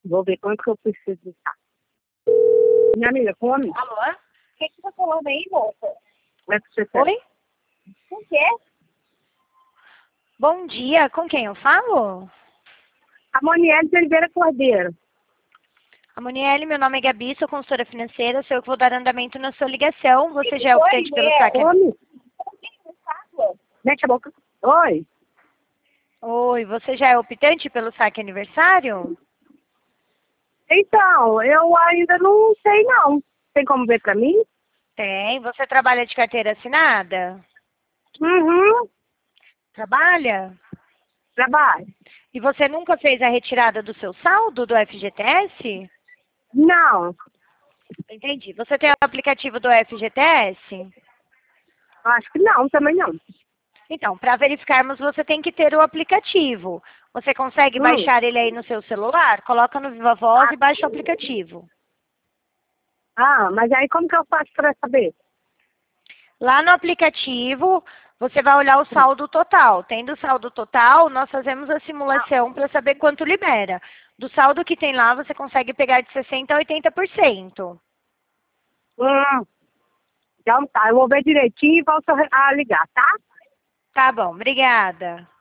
Vou ver quanto que eu preciso estar. Minha amiga, come? Alô? O que você tá falando aí, moça? É que você quer. Oi? O quê? Bom dia, com quem eu falo? A Monielle de Oliveira Cordeiro. A Monielle, meu nome é Gabi, sou consultora financeira, sou eu que vou dar andamento na sua ligação. Você já é optante pelo saque? Come? Mete a boca. Oi? Oi, você já é optante pelo saque aniversário? Então, eu ainda não sei não. Tem como ver pra mim? Tem. Você trabalha de carteira assinada? Uhum. Trabalha? Trabalho. E você nunca fez a retirada do seu saldo do FGTS? Não. Entendi. Você tem o aplicativo do FGTS? Acho que não, também não. Então, para verificarmos, você tem que ter o aplicativo. Você consegue baixar ele aí no seu celular? Coloca no Viva Voz e baixa o aplicativo. Mas aí como que eu faço pra saber? Lá no aplicativo, você vai olhar o saldo total. Tendo o saldo total, nós fazemos a simulação para saber quanto libera. Do saldo que tem lá, você consegue pegar de 60% a 80%. Então tá, eu vou ver direitinho e volto a ligar, tá? Tá bom, obrigada.